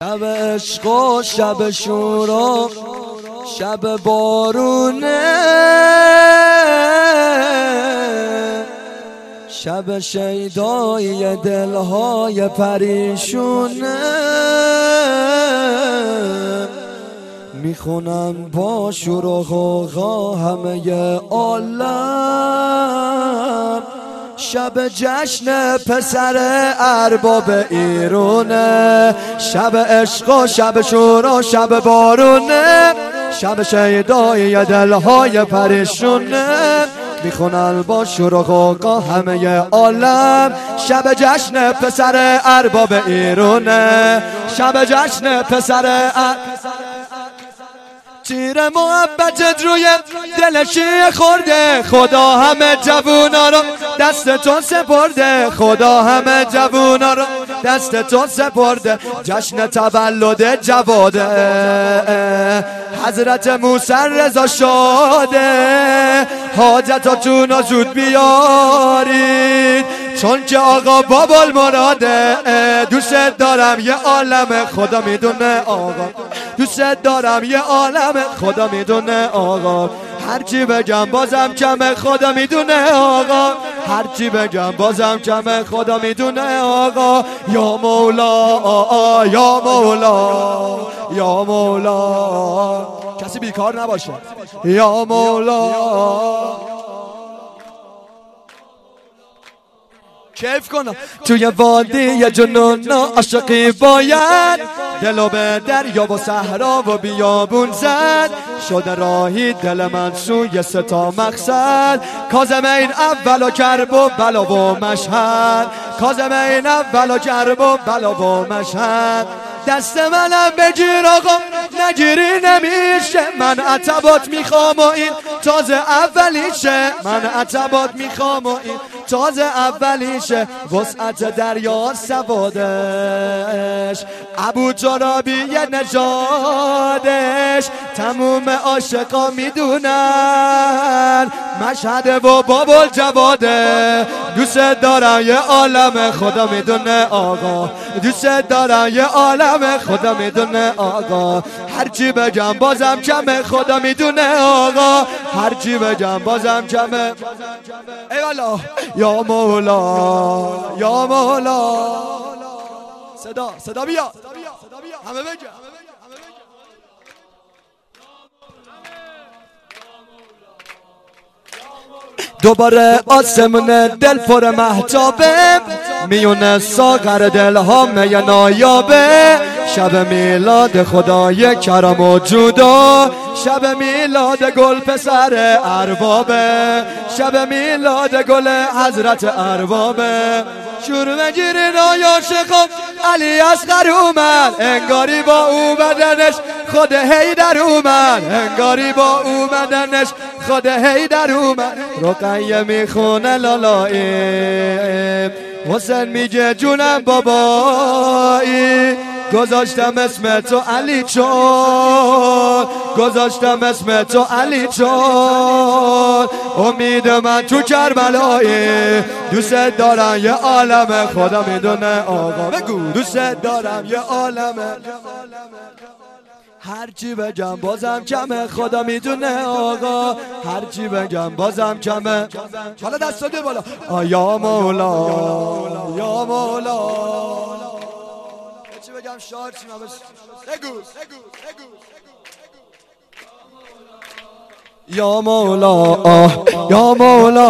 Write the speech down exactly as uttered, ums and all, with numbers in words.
شب عشق و شب شورا شب بارونه، شب شیدای دلهای پریشونه. میخونم با شور و غوغا همه عالم، شب جشن پسر ارباب ایرونه. شب عشق و شب شورا شب بارونه، شب شیدای دلهای پریشونه. میخونن با شور و غوغا همه عالم، شب جشن پسر ارباب ایرونه. شب جشن پسر ارباب. تیر محبتت روی دلشی خورده، خدا همه جوونا رو دست تو سپرده. خدا همه جوونا رو دست تو سپرده. جشن تولد جواده، حضرت موسی رضا شاده. حاجتاتونو زود بیارید چون که آقا بابال مراده. دوست دارم یه عالم خدا میدونه آقا، دوست دارم یه عالم خدا میدونه آقا. هرچی بگم بازم کمه خدا میدونه آقا، هرچی بگم بازم کمه خدا میدونه آقا. یا مولا یا مولا یا مولا، کسی بیکار نباشه. یا مولا کیف کنم توی وادی جنون عاشقی باید، دلو به دریا و صحرا و بیابون زد. شده راهی دل من سوی سه تا مقصد، کاظمین اول و کرب و بلا و مشهد. کاظمین اول و کرب و بلا و مشهد. دست منم بگیر آقا نگیری نمیشه، من عتبات میخوام و این تازه اولیشه. من عتبات میخوام و این تازه اولیشه. وسعت دریا سوادش ابو ترابی نژادش، تموم عاشقا میدونن مشهد و بابل جواده. دوست دارم یه عالم خدا میدونه آقا، دوست دارم یه عالم خدا میدونه آقا. هرچی بگم بازم کمه خدا میدونه آقا، هرچی بگم بازم کمه. ای والا یا مولا یا مولا. صدا صدا بیا همه بگم. دوباره آسمون دل پر مهتابه، میونه ساغر دلها می نایابه. شب میلاد خدای کرم و جودا، شب میلاد گل پسر اربابه. شب میلاد گل حضرت اربابه. شور مگیرین آی عاشقان علی اصغر اومد، انگاری با او بدنش خود حیدر اومد. انگاری با او بدنش خود حیدر اومد. رقیه میخونه لالایی، حسین میگه جونم بابایی. گذاشتم اسم تو علی چون، گذاشتم اسم تو علی چون. امید من تو کربلایی، دوست دارم یه عالم خدا میدونه آقا. بگو دوست دارم یه عالم. هرچی بگم بازم کمه خدا میدونه آقا، هرچی بگم بازم کمه. حالا دست دو بالا. یا مولا یا مولا. هرچی بگم شاد شیم. بگو بگو یا مولا یا مولا.